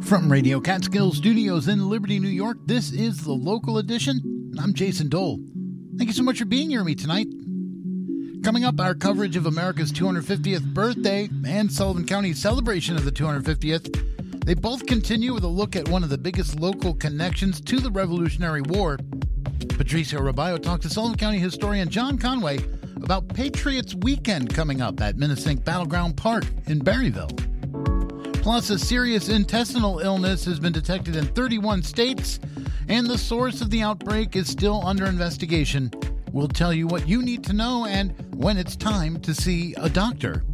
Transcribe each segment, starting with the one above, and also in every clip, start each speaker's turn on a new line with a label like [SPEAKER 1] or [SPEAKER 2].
[SPEAKER 1] From Radio Catskill Studios in Liberty, New York, this is the Local Edition. I'm Jason Dole. Thank you so much for being here with me tonight. Coming up, our coverage of America's 250th birthday and Sullivan County's celebration of the 250th. They both continue with a look at one of the biggest local connections to the Revolutionary War. Patricio Robayo talked to Sullivan County historian John Conway about Patriots Weekend coming up at Minnesink Battleground Park in Berryville. Plus, a serious intestinal illness has been detected in 31 states, and the source of the outbreak is still under investigation. We'll tell you what you need to know and when it's time to see a doctor.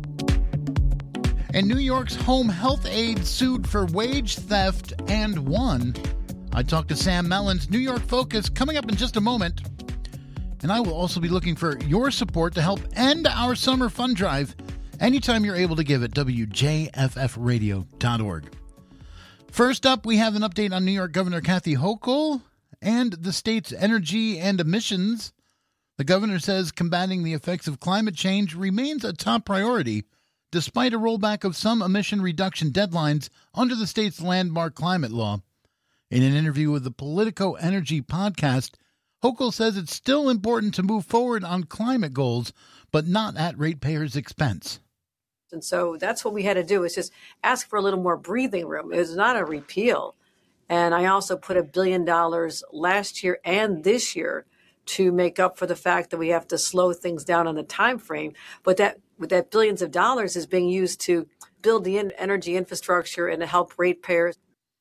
[SPEAKER 1] And New York's home health aide sued for wage theft and won. I talked to Sam Mellon's New York Focus coming up in just a moment. And I will also be looking for your support to help end our summer fund drive anytime you're able to give at WJFFradio.org. First up, we have an update on New York Governor Kathy Hochul and the state's energy and emissions. The governor says combating the effects of climate change remains a top priority, despite a rollback of some emission reduction deadlines under the state's landmark climate law. In an interview with the Politico Energy podcast, Hochul says it's still important to move forward on climate goals, but not at ratepayers' expense.
[SPEAKER 2] And so that's what we had to do, is just ask for a little more breathing room. It was not a repeal. And I also put $1 billion last year and this year to make up for the fact that we have to slow things down on the time frame. But that billions of dollars is being used to build the energy infrastructure and to help ratepayers.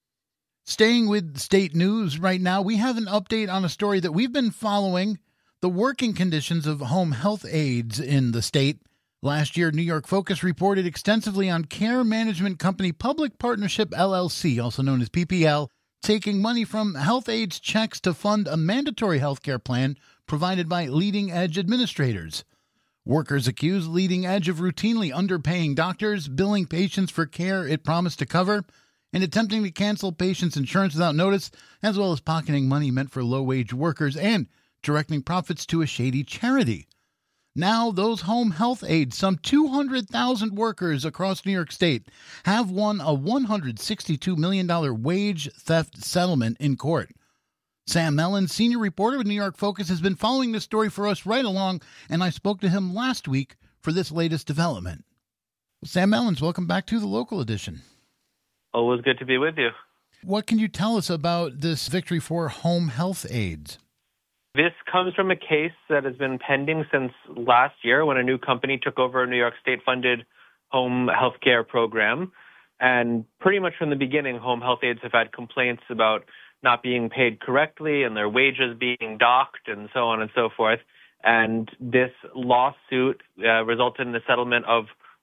[SPEAKER 1] Staying with state news right now, we have an update on a story that we've been following, the working conditions of home health aides in the state. Last year, New York Focus reported extensively on care management company Public Partnership LLC, also known as PPL, taking money from health aides' checks to fund a mandatory health care plan provided by Leading Edge administrators. Workers accused Leading Edge of routinely underpaying doctors, billing patients for care it promised to cover, and attempting to cancel patients' insurance without notice, as well as pocketing money meant for low-wage workers and directing profits to a shady charity. Now, those home health aides, some 200,000 workers across New York State, have won a $162 million wage theft settlement in court. Sam Mellon, senior reporter with New York Focus, has been following this story for us right along, and I spoke to him last week for this latest development. Sam Mellons, welcome back to the Local Edition.
[SPEAKER 3] Always good to be with you.
[SPEAKER 1] What can you tell us about this victory for home health aides?
[SPEAKER 3] This comes from a case that has been pending since last year when a new company took over a New York State-funded home health care program. And pretty much from the beginning, home health aides have had complaints about not being paid correctly and their wages being docked and so on and so forth. And this lawsuit resulted in the settlement of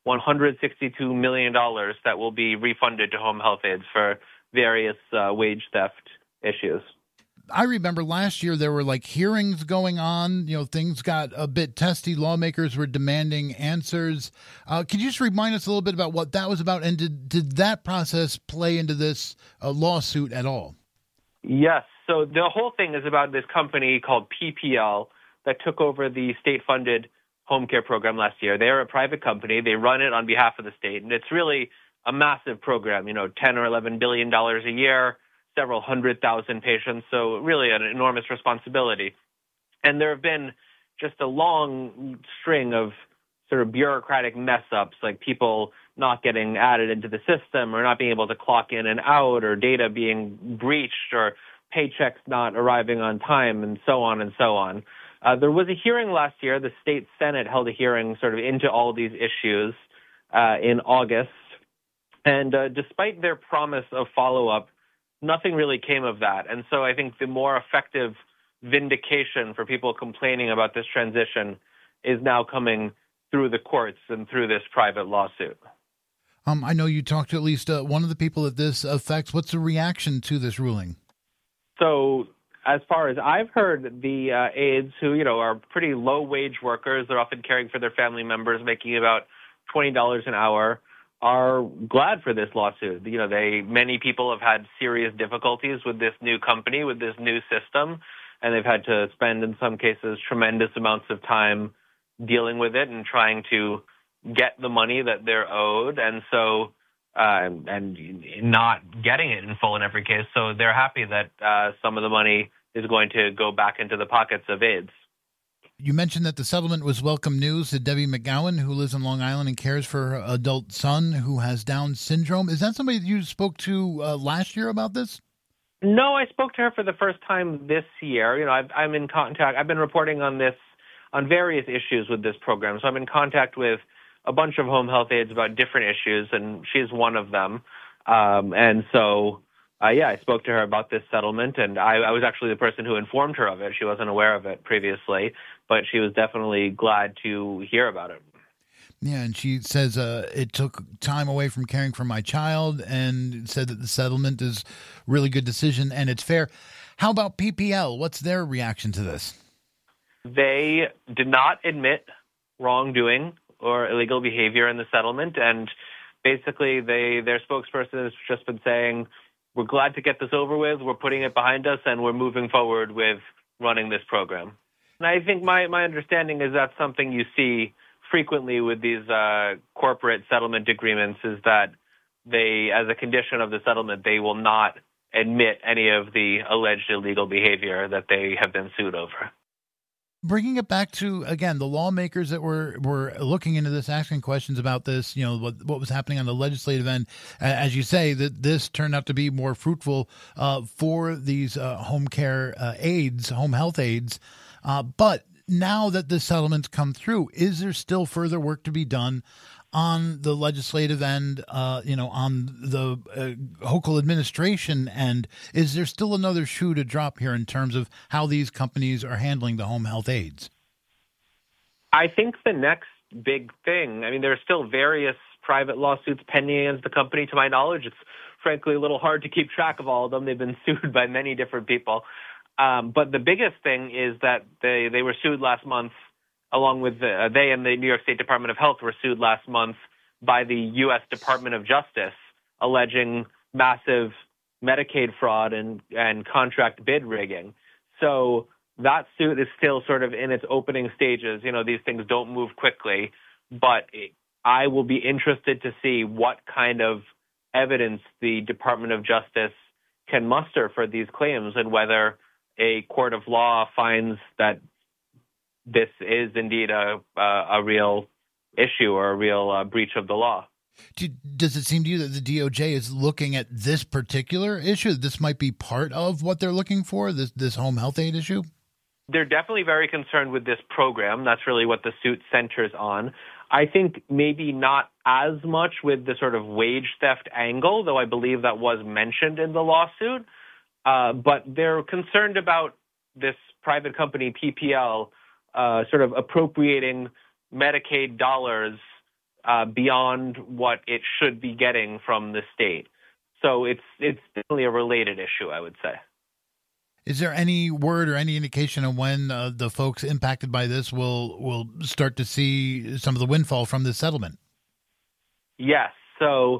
[SPEAKER 3] $162 million that will be refunded to home health aides for various wage theft issues.
[SPEAKER 1] I remember last year there were hearings going on. Things got a bit testy. Lawmakers were demanding answers. Could you just remind us a little bit about what that was about? And did that process play into this lawsuit at all?
[SPEAKER 3] Yes. So the whole thing is about this company called PPL that took over the state-funded home care program last year. They're a private company. They run it on behalf of the state. And it's really a massive program, $10 or $11 billion a year. Several 100,000 patients, so really an enormous responsibility. And there have been just a long string of sort of bureaucratic mess-ups, like people not getting added into the system or not being able to clock in and out or data being breached or paychecks not arriving on time and so on and so on. There was a hearing last year. The state Senate held a hearing sort of into all these issues in August. And despite their promise of follow-up, nothing really came of that. And so I think the more effective vindication for people complaining about this transition is now coming through the courts and through this private lawsuit.
[SPEAKER 1] I know you talked to at least one of the people that this affects. What's the reaction to this ruling?
[SPEAKER 3] So as far as I've heard, the aides who, are pretty low-wage workers, they're often caring for their family members, making about $20 an hour, are glad for this lawsuit. Many people have had serious difficulties with this new company, with this new system, and they've had to spend, in some cases, tremendous amounts of time dealing with it and trying to get the money that they're owed. And so and not getting it in full in every case. So they're happy that some of the money is going to go back into the pockets of AIDS.
[SPEAKER 1] You mentioned that the settlement was welcome news to Debbie McGowan, who lives in Long Island and cares for her adult son who has Down syndrome. Is that somebody that you spoke to last year about this?
[SPEAKER 3] No, I spoke to her for the first time this year. I'm in contact. I've been reporting on this, on various issues with this program. So I'm in contact with a bunch of home health aides about different issues, and she's one of them. I spoke to her about this settlement, and I was actually the person who informed her of it. She wasn't aware of it previously, but she was definitely glad to hear about it.
[SPEAKER 1] Yeah, and she says it took time away from caring for my child, and said that the settlement is a really good decision and it's fair. How about PPL? What's their reaction to this?
[SPEAKER 3] They did not admit wrongdoing or illegal behavior in the settlement, and basically their spokesperson has just been saying, we're glad to get this over with, we're putting it behind us, and we're moving forward with running this program. And I think my understanding is that's something you see frequently with these corporate settlement agreements, is that they, as a condition of the settlement, they will not admit any of the alleged illegal behavior that they have been sued over.
[SPEAKER 1] Bringing it back to, again, the lawmakers that were looking into this, asking questions about this, what was happening on the legislative end, as you say, that this turned out to be more fruitful for these home care aides, home health aides. But now that the settlements come through, is there still further work to be done on the legislative end, on the Hochul administration end? Is there still another shoe to drop here in terms of how these companies are handling the home health aides?
[SPEAKER 3] I think the next big thing, there are still various private lawsuits pending against the company. To my knowledge, it's frankly a little hard to keep track of all of them. They've been sued by many different people. But the biggest thing is that they were sued last month, along with they and the New York State Department of Health were sued last month by the U.S. Department of Justice, alleging massive Medicaid fraud and contract bid rigging. So that suit is still sort of in its opening stages. These things don't move quickly, but I will be interested to see what kind of evidence the Department of Justice can muster for these claims, and whether a court of law finds that this is indeed a real issue or a real breach of the law.
[SPEAKER 1] Does it seem to you that the DOJ is looking at this particular issue? This might be part of what they're looking for, this home health aid issue?
[SPEAKER 3] They're definitely very concerned with this program. That's really what the suit centers on. I think maybe not as much with the sort of wage theft angle, though I believe that was mentioned in the lawsuit. But they're concerned about this private company, PPL, sort of appropriating Medicaid dollars beyond what it should be getting from the state. So it's definitely a related issue, I would say.
[SPEAKER 1] Is there any word or any indication of when the folks impacted by this will start to see some of the windfall from this settlement?
[SPEAKER 3] Yes. So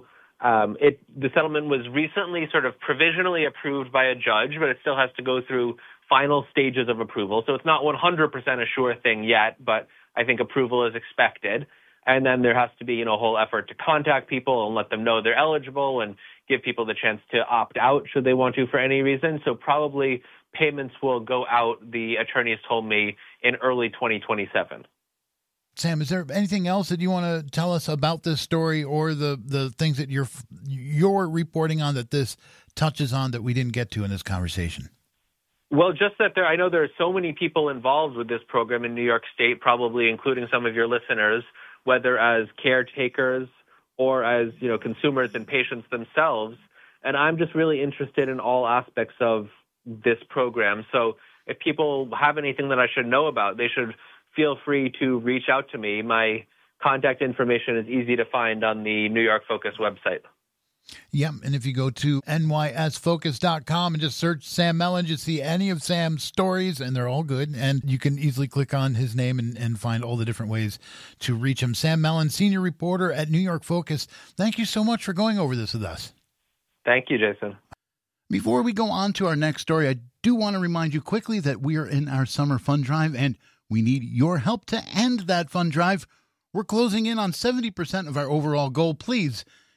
[SPEAKER 3] the settlement was recently sort of provisionally approved by a judge, but it still has to go through final stages of approval. So it's not 100% a sure thing yet, but I think approval is expected. And then there has to be, a whole effort to contact people and let them know they're eligible and give people the chance to opt out should they want to for any reason. So probably payments will go out, the attorneys told me, in early 2027.
[SPEAKER 1] Sam, is there anything else that you want to tell us about this story, or the things that you're reporting on that this touches on that we didn't get to in this conversation?
[SPEAKER 3] Well, just that I know there are so many people involved with this program in New York State, probably including some of your listeners, whether as caretakers or as, consumers and patients themselves. And I'm just really interested in all aspects of this program. So if people have anything that I should know about, they should feel free to reach out to me. My contact information is easy to find on the New York Focus website.
[SPEAKER 1] Yeah, and if you go to nysfocus.com and just search Sam Mellon, you see any of Sam's stories, and they're all good. And you can easily click on his name and find all the different ways to reach him. Sam Mellon, senior reporter at New York Focus. Thank you so much for going over this with us.
[SPEAKER 3] Thank you, Jason.
[SPEAKER 1] Before we go on to our next story, I do want to remind you quickly that we are in our summer fund drive, and we need your help to end that fund drive. We're closing in on 70% of our overall goal. Please,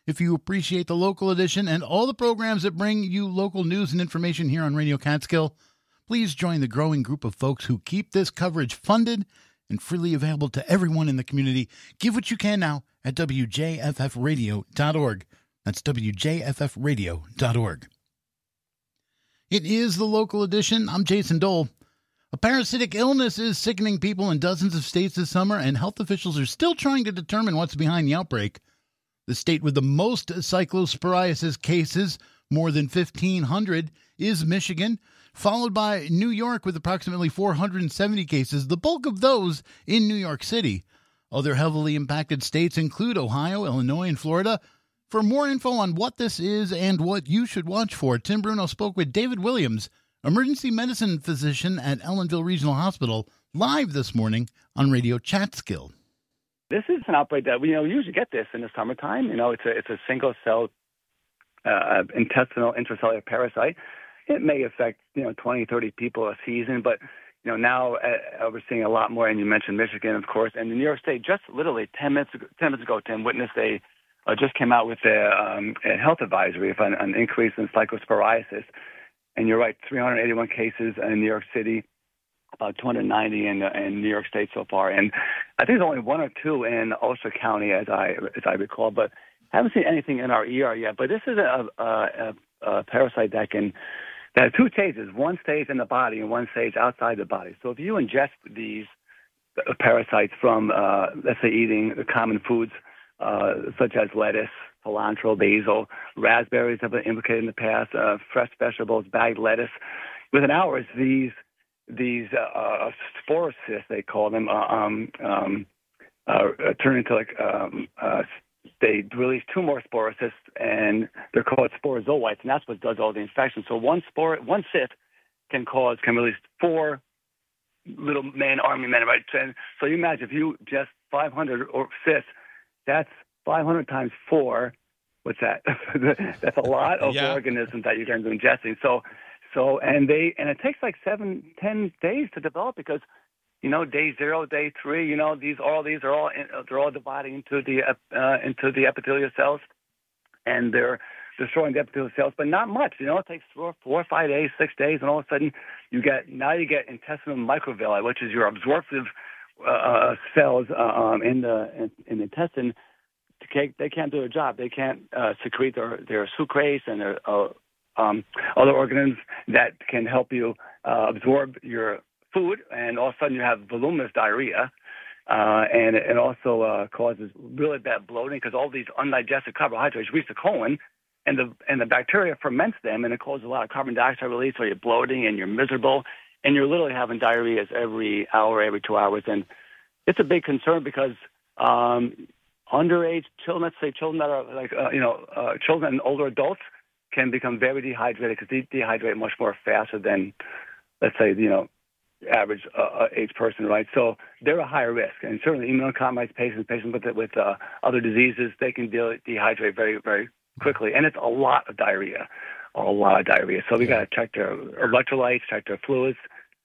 [SPEAKER 1] If you appreciate the local edition and all the programs that bring you local news and information here on Radio Catskill, please join the growing group of folks who keep this coverage funded and freely available to everyone in the community. Give what you can now at WJFFradio.org. That's WJFFradio.org. It is the local edition. I'm Jason Dole. A parasitic illness is sickening people in dozens of states this summer, and health officials are still trying to determine what's behind the outbreak. The state with the most cyclosporiasis cases, more than 1,500, is Michigan, followed by New York with approximately 470 cases, the bulk of those in New York City. Other heavily impacted states include Ohio, Illinois, and Florida. For more info on what this is and what you should watch for, Tim Bruno spoke with David Williams, emergency medicine physician at Ellenville Regional Hospital, live this morning on Radio Catskill.
[SPEAKER 4] This is an outbreak that we usually get this in the summertime. It's a single-cell intestinal intracellular parasite. It may affect 20, 30 people a season, but now we're seeing a lot more. And you mentioned Michigan, of course, and in New York State. Just literally 10 minutes ago, Tim, Witness just came out with a health advisory on an increase in cyclosporiasis. And you're right, 381 cases in New York City, about 290 in New York State so far, and I think there's only one or two in Ulster County, as I recall. But I haven't seen anything in our ER yet. But this is a parasite that has two stages: one stage in the body and one stage outside the body. So if you ingest these parasites from, let's say, eating common foods such as lettuce, cilantro, basil, raspberries have been implicated in the past, fresh vegetables, bagged lettuce, within hours these sporocysts, they call them, turn into they release two more sporocysts, and they're called sporozoites, and that's what does all the infection. So one cyst can release 4 little army men, right? And so you imagine if you just 500 cysts, that's 500 times 4. What's that? That's a lot of organisms that you're going to be ingesting. So and it takes like 7-10 days to develop because, day 0, day 3, these are all dividing into the epithelial cells, and they're destroying the epithelial cells, but not much. It takes 4 or 5 days, 6 days, and all of a sudden you get intestinal microvilli, which is your absorptive cells in the intestine. They can't do their job. They can't secrete their sucrase and their other organisms that can help you absorb your food, and all of a sudden you have voluminous diarrhea, and it also causes really bad bloating because all these undigested carbohydrates reach the colon, and the bacteria ferments them, and it causes a lot of carbon dioxide release, so you're bloating and you're miserable, and you're literally having diarrhea every hour, every 2 hours, and it's a big concern because underage children, let's say children that are children and older adults, can become very dehydrated because they dehydrate much more faster than, let's say, average age person, right? So they're a higher risk, and certainly immunocompromised patients with other diseases, they can dehydrate very, very quickly, and it's a lot of diarrhea. So we got to check their electrolytes, check their fluids.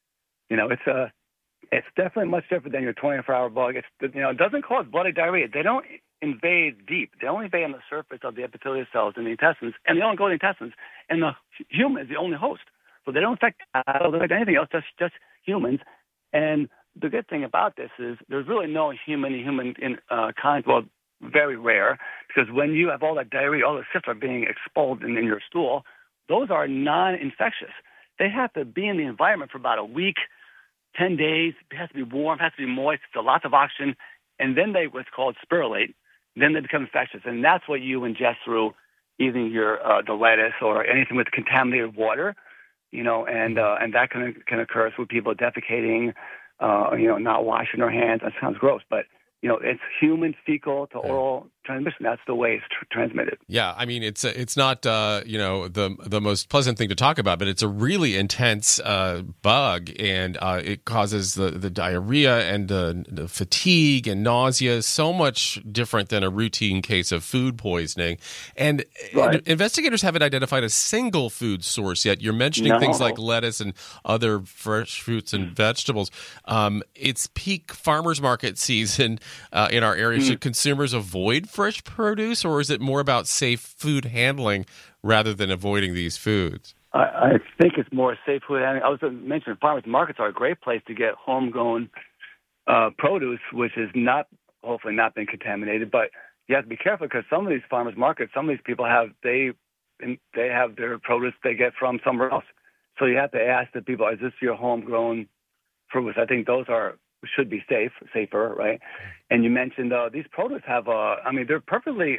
[SPEAKER 4] It's definitely much different than your 24-hour bug. It doesn't cause bloody diarrhea. They don't invade deep. They only invade on the surface of the epithelial cells in the intestines, and they only go to the intestines. And the human is the only host, so they don't affect anything else. Just humans. And the good thing about this is there's really no human kind. Well, very rare, because when you have all that diarrhea, all the cysts are being expelled in your stool. Those are non-infectious. They have to be in the environment for about a week. 10 days, it has to be warm, it has to be moist, so lots of oxygen, and then they what's called spirulate. Then they become infectious, and that's what you ingest through eating the lettuce or anything with contaminated water, and that can occur through people defecating, not washing their hands. That sounds gross, but it's human fecal to oral transmission. That's the way it's transmitted.
[SPEAKER 5] Yeah, I mean, it's not the most pleasant thing to talk about, but it's a really intense bug, and it causes the diarrhea and the fatigue and nausea. So much different than a routine case of food poisoning. And investigators haven't identified a single food source yet. You're mentioning things like lettuce and other fresh fruits and vegetables. It's peak farmers market season in our area. Should consumers avoid fresh produce, or is it more about safe food handling rather than avoiding these foods?
[SPEAKER 4] I think it's more safe food handling. I was mentioning farmers markets are a great place to get homegrown produce, which has hopefully not been contaminated. But you have to be careful because some of these farmers markets, some of these people they have their produce they get from somewhere else. So you have to ask the people, is this your homegrown produce? I think those should be safer, right? And you mentioned these produce have, they're perfectly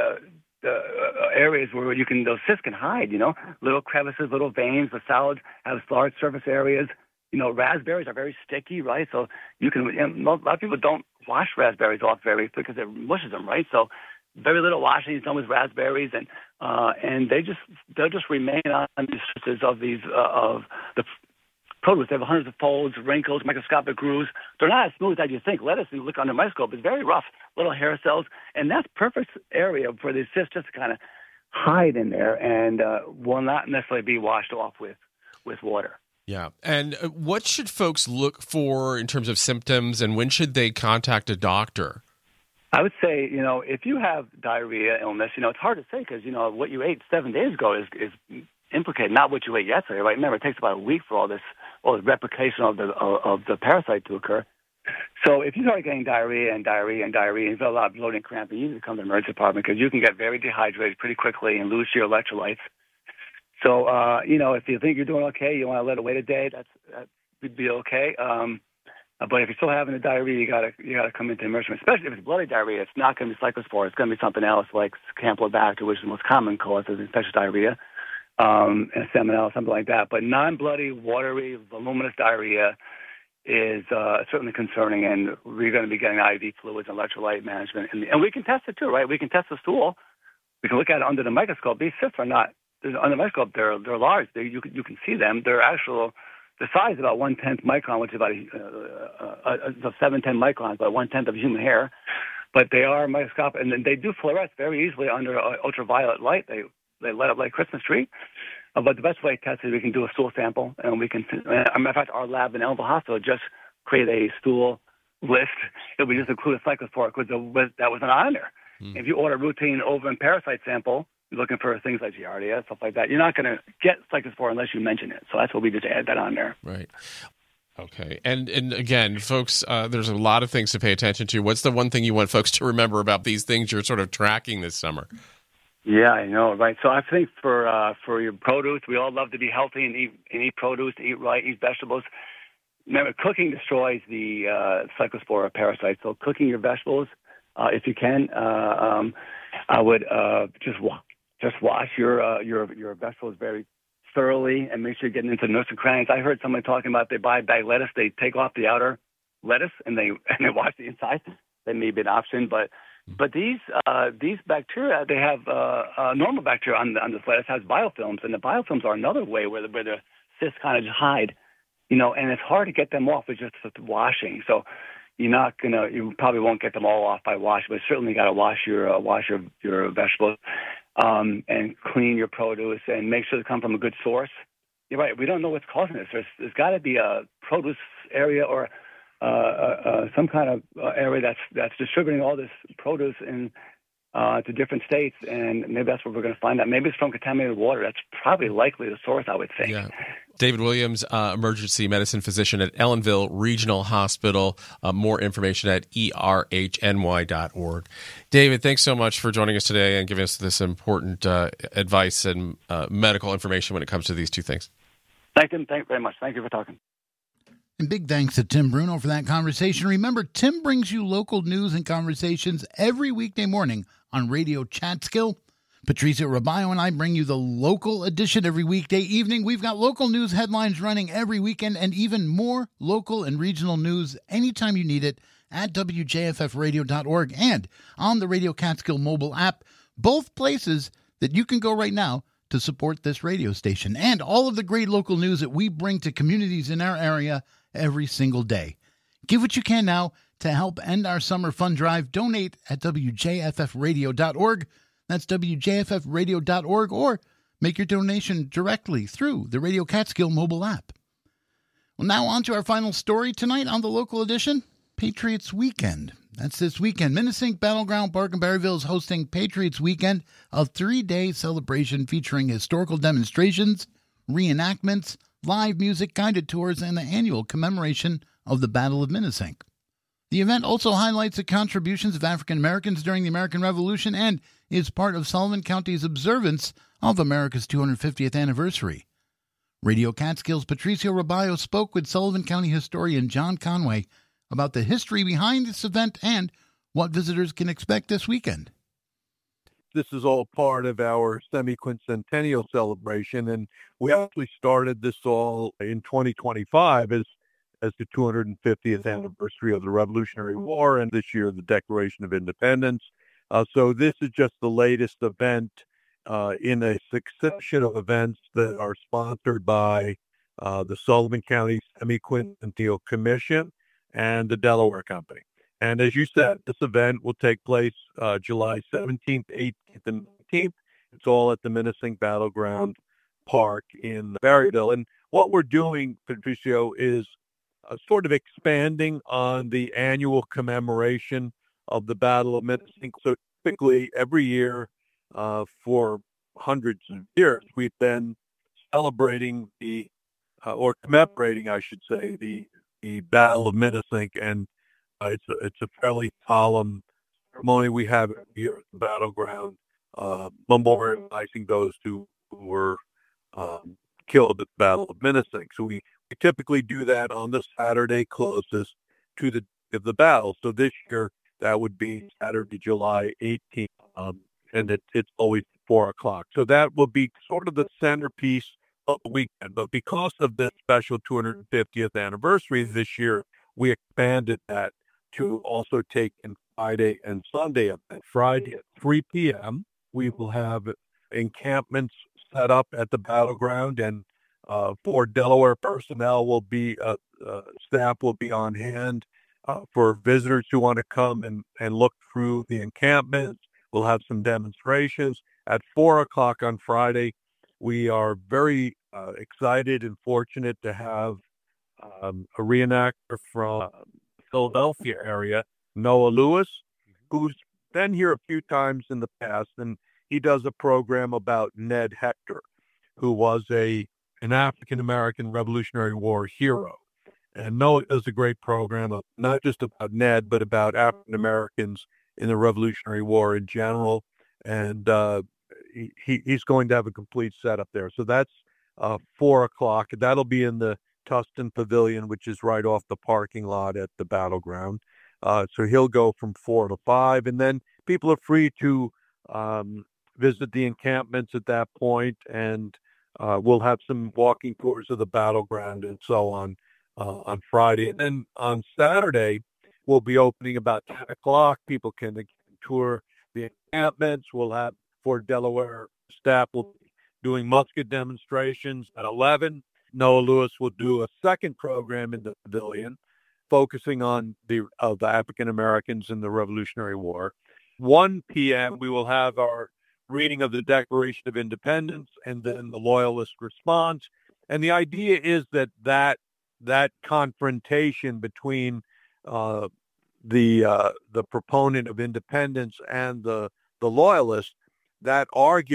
[SPEAKER 4] areas where those cysts can hide, little crevices, little veins. The salads have large surface areas. Raspberries are very sticky, right? So a lot of people don't wash raspberries off very because it mushes them, right? So very little washing is done with raspberries, and they'll just remain on the surfaces of the produce. They have hundreds of folds, wrinkles, microscopic grooves. They're not as smooth as you think. Lettuce, you look under a microscope, it's very rough, little hair cells, and that's perfect area for these cysts just to kind of hide in there and will not necessarily be washed off with water.
[SPEAKER 5] Yeah. And what should folks look for in terms of symptoms, and when should they contact a doctor?
[SPEAKER 4] I would say, if you have diarrhea, illness, it's hard to say because, what you ate 7 days ago is implicated, not what you ate yesterday, right? Remember, it takes about a week for all this replication of the parasite to occur. So if you start getting diarrhea, and you feel a lot of bloating and cramping, you need to come to the emergency department because you can get very dehydrated pretty quickly and lose your electrolytes. So, if you think you're doing okay, you want to let it wait a day, that would be okay. But if you're still having the diarrhea, you gotta come into emergency. Especially if it's bloody diarrhea, it's not going to be Cyclospora. It's going to be something else like Campylobacter, which is the most common cause of infectious diarrhea, and Salmonella, something like that. But non-bloody, watery, voluminous diarrhea is certainly concerning, and we're going to be getting IV fluids and electrolyte management. And we can test it too, right? We can test the stool. We can look at it under the microscope. These cysts are not under the microscope. They're large. You can see them. They're the size is about 1/10 micron, which is about 7-10 microns, about 1/10 of human hair. But they are microscopic, and they do fluoresce very easily under ultraviolet light. They light up like a Christmas tree. But the best way to test it, we can do a stool sample, and we can. As a matter of fact, our lab in Elmville Hospital just create a stool list. It would just include a Cyclospora because that was not on there. If you order a routine ovum parasite sample, you're looking for things like Giardia, stuff like that, you're not going to get Cyclospora unless you mention it. So that's what we just add that on there.
[SPEAKER 5] Right. Okay. And again, folks, there's a lot of things to pay attention to. What's the one thing you want folks to remember about these things you're sort of tracking this summer?
[SPEAKER 4] Yeah, I know, right? So I think for your produce, we all love to be healthy and eat produce, eat right, eat vegetables. Remember, cooking destroys the Cyclospora parasite. So cooking your vegetables, if you can, I would just wash your vegetables very thoroughly and make sure you're getting into nooks and crannies. I heard somebody talking about they buy a bag of lettuce, they take off the outer lettuce and they wash the inside. That may be an option, but these bacteria, they have normal bacteria on this lettuce has biofilms, and the biofilms are another way where the cysts kind of just hide, and it's hard to get them off with just washing. So you probably won't get them all off by washing, but certainly got to wash your vegetables. And clean your produce and make sure they come from a good source. You're right. We don't know what's causing this. There's got to be a produce area or some kind of area that's distributing all this produce to different states, and maybe that's what we're going to find out. Maybe it's from contaminated water. That's probably likely the source, I would think.
[SPEAKER 5] Yeah. David Williams, emergency medicine physician at Ellenville Regional Hospital. More information at erhny.org. David, thanks so much for joining us today and giving us this important advice and medical information when it comes to these two things.
[SPEAKER 4] Thank you very much. Thank you for talking.
[SPEAKER 1] And big thanks to Tim Bruno for that conversation. Remember, Tim brings you local news and conversations every weekday morning on Radio Catskill. Patricia Rabayo and I bring you the local edition every weekday evening. We've got local news headlines running every weekend and even more local and regional news anytime you need it at WJFFradio.org and on the Radio Catskill mobile app, both places that you can go right now to support this radio station and all of the great local news that we bring to communities in our area every single day. Give what you can now to help end our summer fund drive. Donate at WJFFradio.org. That's WJFFradio.org, or make your donation directly through the Radio Catskill mobile app. Well, now on to our final story tonight on the local edition. Patriots Weekend. That's this weekend. Minnesink Battleground Park in Berryville is hosting Patriots Weekend, a 3-day celebration featuring historical demonstrations, reenactments, live music, guided tours, and the annual commemoration of the Battle of Minnesink. The event also highlights the contributions of African Americans during the American Revolution and is part of Sullivan County's observance of America's 250th anniversary. Radio Catskills' Patricio Robayo spoke with Sullivan County historian John Conway about the history behind this event and what visitors can expect this weekend.
[SPEAKER 6] This is all part of our semi-quincentennial celebration, and we actually started this all in 2025 as the 250th anniversary of the Revolutionary War, and this year the Declaration of Independence. So this is just the latest event in a succession of events that are sponsored by the Sullivan County Semi-Quincentennial Commission and the Delaware Company. And as you said, this event will take place July 17th, 18th, and 19th. It's all at the Minnesink Battleground Park in Berryville. And what we're doing, Patricio, is sort of expanding on the annual commemoration of the Battle of Minnesink. So typically every year for hundreds of years, we've been celebrating or commemorating, I should say, the Battle of Minnesink, and it's a fairly solemn ceremony we have here at the battleground, memorializing those who were killed at the Battle of Minnesink. So we typically do that on the Saturday closest to the battle. So this year that would be Saturday, July 18th, and it's always 4 o'clock. So that will be sort of the centerpiece of the weekend. But because of this special 250th anniversary this year, we expanded that to also take in Friday and Sunday. At Friday at 3 p.m., we will have encampments set up at the battleground, and for Delaware personnel staff will be on hand for visitors who want to come and look through the encampments. We'll have some demonstrations. At 4 o'clock on Friday, we are very excited and fortunate to have a reenactor from the Philadelphia area, Noah Lewis, who's been here a few times in the past, and he does a program about Ned Hector, who was an African-American Revolutionary War hero. And Noah does a great program, not just about Ned, but about African-Americans in the Revolutionary War in general. And he's going to have a complete setup there. So that's 4 o'clock. That'll be in the Tustin Pavilion, which is right off the parking lot at the battleground. So he'll go from 4 to 5. And then people are free to visit the encampments at that point. And we'll have some walking tours of the battleground and so on Friday. And then on Saturday, we'll be opening about 10 o'clock. People can tour the encampments. We'll have, for Delaware staff, we'll be doing musket demonstrations at 11. Noah Lewis will do a second program in the pavilion, focusing on the African Americans in the Revolutionary War. 1 p.m., we will have our reading of the Declaration of Independence and then the Loyalist response. And the idea is that confrontation between the proponent of independence and the Loyalist, that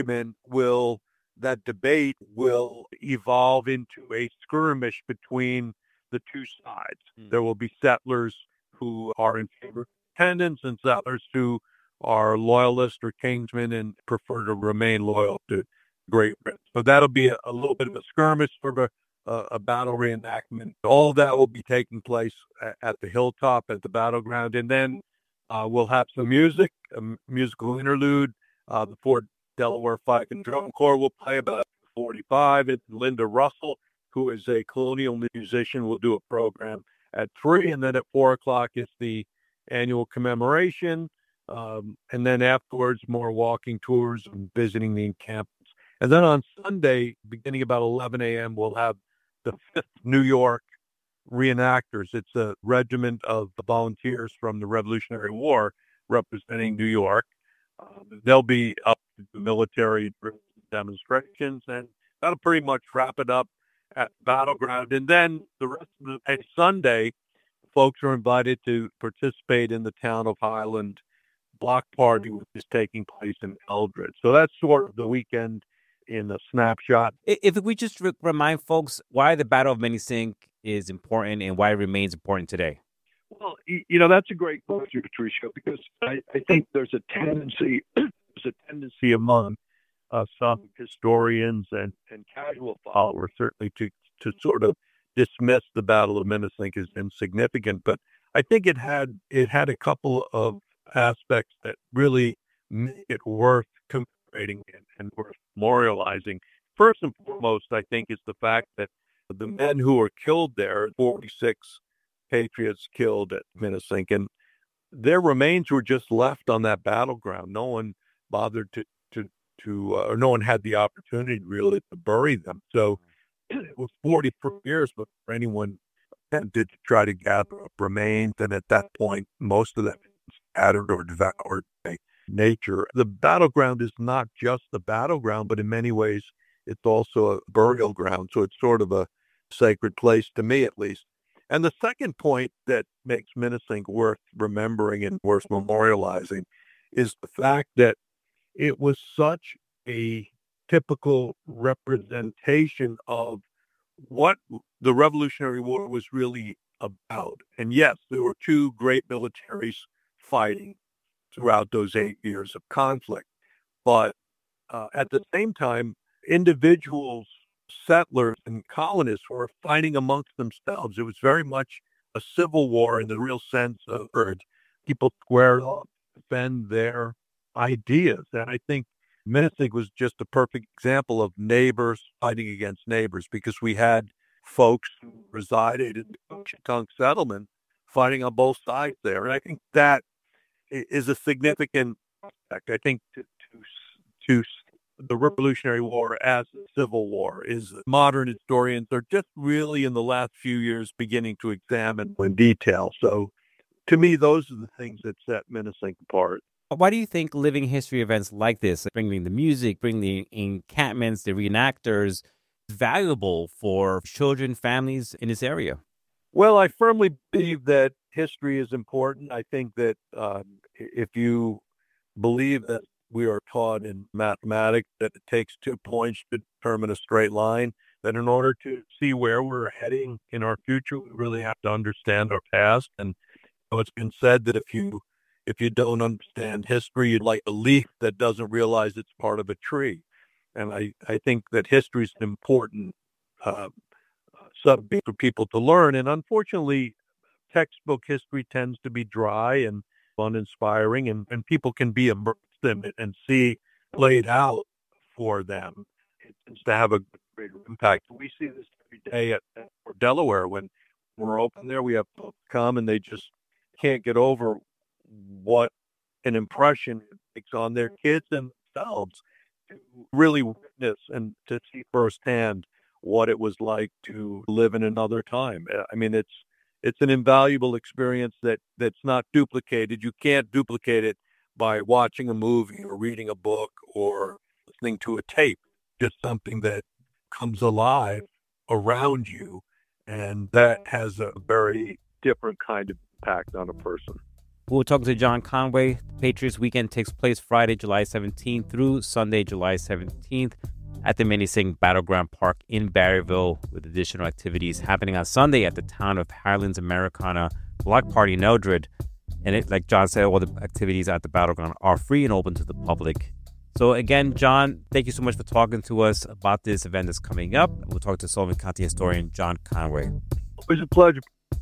[SPEAKER 6] debate will evolve into a skirmish between the two sides. There will be settlers who are in favor of independence and settlers who are loyalist or kingsmen and prefer to remain loyal to Great Britain. So that'll be a little bit of a skirmish, sort of a battle reenactment. All of that will be taking place at the hilltop at the battleground. And then we'll have some music, a musical interlude. The Fort Delaware Fife and Drum Corps will play about 45. And Linda Russell, who is a colonial musician, will do a program at 3. And then at 4 o'clock is the annual commemoration. And then afterwards, more walking tours and visiting the encampments. And then on Sunday, beginning about 11 a.m., we'll have the 5th New York Reenactors. It's a regiment of volunteers from the Revolutionary War representing New York. They'll be up to the military demonstrations, and that'll pretty much wrap it up at Battleground. And then the rest of the Sunday, folks are invited to participate in the Town of Highland block party, which is taking place in Eldred. So that's sort of the weekend in a snapshot.
[SPEAKER 7] If we just remind folks why the Battle of Minisink is important and why it remains important today.
[SPEAKER 6] Well, that's a great question, Patricio, because I think there's a tendency among some historians and casual followers, certainly to sort of dismiss the Battle of Minisink as insignificant. But I think it had a couple of aspects that really make it worth commemorating and worth memorializing. First and foremost, I think, is the fact that the men who were killed there, 46 patriots killed at Minisink, and their remains were just left on that battleground. No one bothered or no one had the opportunity really to bury them. So it was 44 years before anyone attempted to try to gather up remains, and at that point, most of them scattered or devoured by nature. The battleground is not just the battleground, but in many ways, it's also a burial ground. So it's sort of a sacred place, to me at least. And the second point that makes Minisink worth remembering and worth memorializing is the fact that it was such a typical representation of what the Revolutionary War was really about. And yes, there were two great militaries fighting throughout those 8 years of conflict. But at the same time, individuals, settlers and colonists were fighting amongst themselves. It was very much a civil war in the real sense of people squared off to defend their ideas. And I think Minisink was just a perfect example of neighbors fighting against neighbors, because we had folks who resided in the Coachitong settlement fighting on both sides there. And I think that is a significant aspect. I think to the Revolutionary War as a civil war is modern historians are just really in the last few years beginning to examine in detail. So to me, those are the things that set Minisink apart.
[SPEAKER 7] Why do you think living history events like this, bringing the music, bringing the encampments, the reenactors, is valuable for children, families in this area?
[SPEAKER 6] Well, I firmly believe that history is important. I think that if you believe that we are taught in mathematics that it takes 2 points to determine a straight line, that in order to see where we're heading in our future, we really have to understand our past. And it's been said that if you don't understand history, you're like a leaf that doesn't realize it's part of a tree. And I think that history is an important subject for people to learn. And unfortunately, textbook history tends to be dry and uninspiring, and people can be immersed in it and see played out for them. It tends to have a greater impact. We see this every day at Delaware. When we're open there, we have folks come and they just can't get over what an impression it makes on their kids and themselves to really witness and to see firsthand what it was like to live in another time. I mean, it's an invaluable experience that's not duplicated. You can't duplicate it by watching a movie or reading a book or listening to a tape. Just something that comes alive around you, and that has a very different kind of impact on a person.
[SPEAKER 7] We're talking to John Conway. Patriots Weekend takes place Friday, July 17th through Sunday, July 17th at the Minisink Battleground Park in Barryville, with additional activities happening on Sunday at the Town of Highlands Americana Block Party in Eldred. And like John said, all the activities at the Battleground are free and open to the public. So again, John, thank you so much for talking to us about this event that's coming up. We'll talk to Sullivan County historian John Conway.
[SPEAKER 6] Always a pleasure.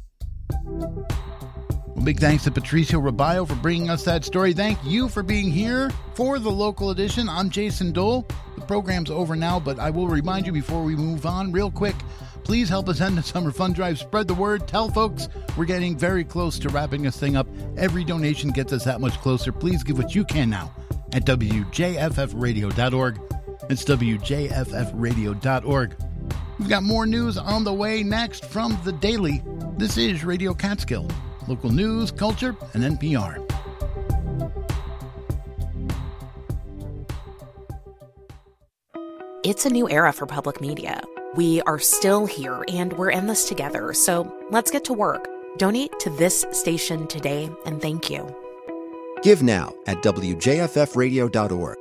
[SPEAKER 1] Well, big thanks to Patricio Robayo for bringing us that story. Thank you for being here for the local edition. I'm Jason Dole. The program's over now, but I will remind you before we move on real quick, please help us end the Summer Fun Drive. Spread the word. Tell folks we're getting very close to wrapping this thing up. Every donation gets us that much closer. Please give what you can now at WJFFradio.org. It's WJFFradio.org. We've got more news on the way next from The Daily. This is Radio Catskill. Local news, culture, and NPR.
[SPEAKER 8] It's a new era for public media. We are still here, and we're in this together, so let's get to work. Donate to this station today, and thank you.
[SPEAKER 9] Give now at WJFFradio.org.